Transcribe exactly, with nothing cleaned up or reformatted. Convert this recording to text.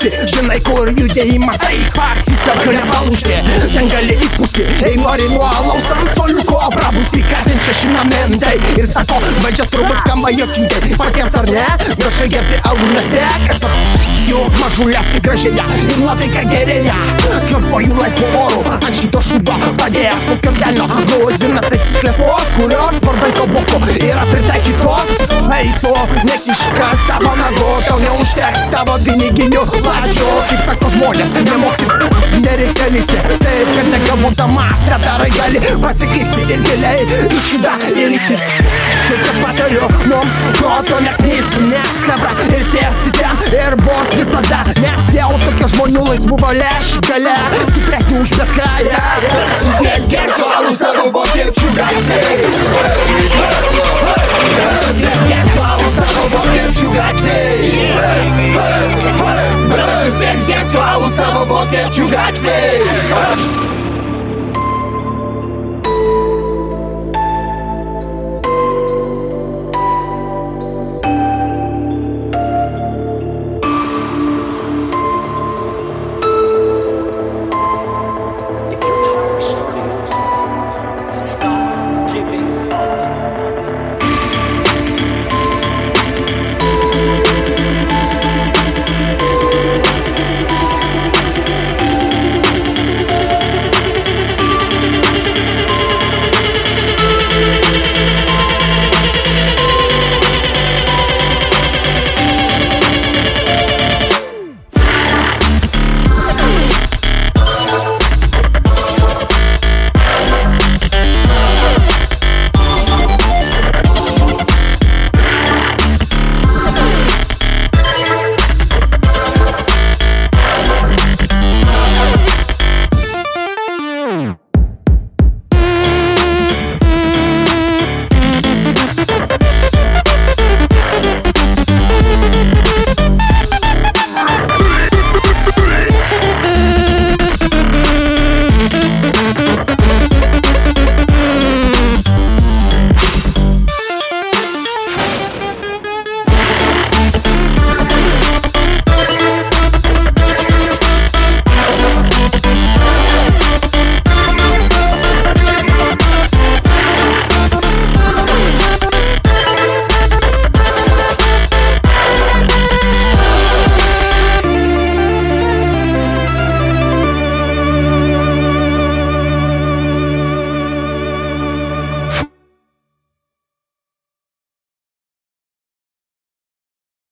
įpūsti, žinai kur judėjimas eik, parsistarka nepalūžti, ten gali įpūsti, jei nori nuo alaus ant soliuko prabusti, ką ten čia šinamentai, ir sako, valdžia turbūt skamba jokingai, patiems ar ne, viešai gerti alų mieste, kas tas juk mažulės gražėja, ir nuotaika gerėja, kvėpuoju laisvo oru, ant šito šūdo padėjęs su kirtelio, grozina taisyklės tos, kurios vardan kaboko yra pritaikytos, ei tu, nekiška savo nagu, tau neužteks tavo piniginių lačių, kaip sako žmonės, nemoki, nereikia lysti, taip, kad negalvodamas, radarai gali pasiklysti ir giliai į šitą įlysti. Taip kad patariu mums, ko to neknysti, nes hebra ir sėsi ten ir bus visada, nes jau tokia žmonių laisvų valia ši galia, stipresnį už bet ką, ja. Šiandien gersiu alų savo vokiečių gatvėj, šiandien gersiu alų savo vokiečių gatvėj, šiandien gersiu alų savo vokiečių gatvėj.